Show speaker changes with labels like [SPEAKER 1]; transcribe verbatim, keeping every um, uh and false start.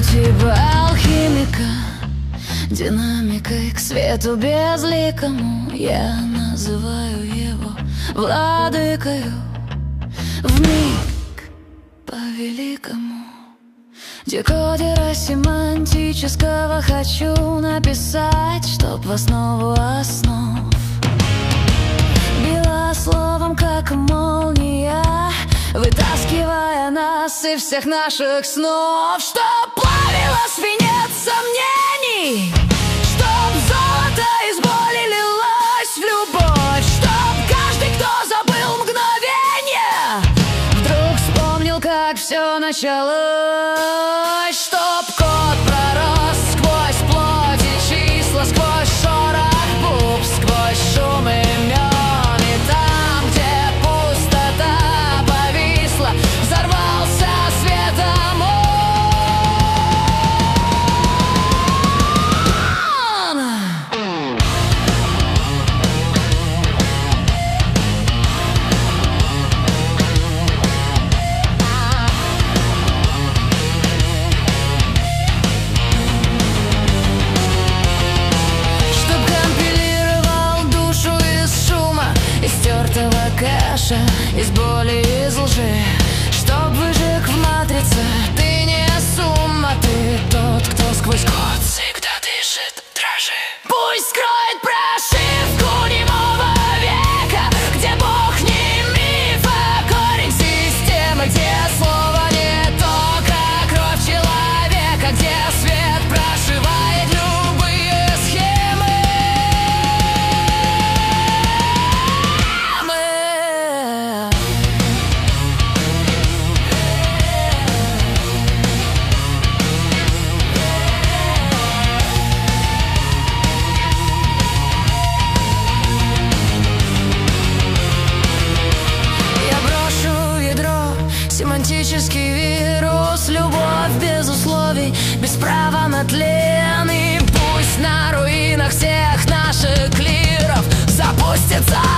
[SPEAKER 1] типа алхимика, динамикой к свету безликому. Я называю его владыкою вмиг по-великому. Декодера семантического хочу написать, чтоб в основу основ била словом, как молния, вытаскивая нас из всех наших снов. Чтоб плавила свинец сомнений, чтоб золото из боли лилось в любовь, чтоб каждый, кто забыл мгновение, вдруг вспомнил, как все началось. Чтоб кот пророс сквозь плоть и числа, сквозь шорох буб, сквозь шум имен, и там, где пустота повисла, взорвался светом он. Кэша из боли, из лжи, чтоб выжег в матрице. Ты не сумма, ты тот, кто сквозь код всегда дышит, дрожи. Пусть скроет прошивку немого века, где Бог не миф, а корень системы, где слово не только кровь человека, где свет прошивает любые схемы. Семантический вирус, любовь без условий, без права на тлен. И пусть на руинах всех наших клиров запустится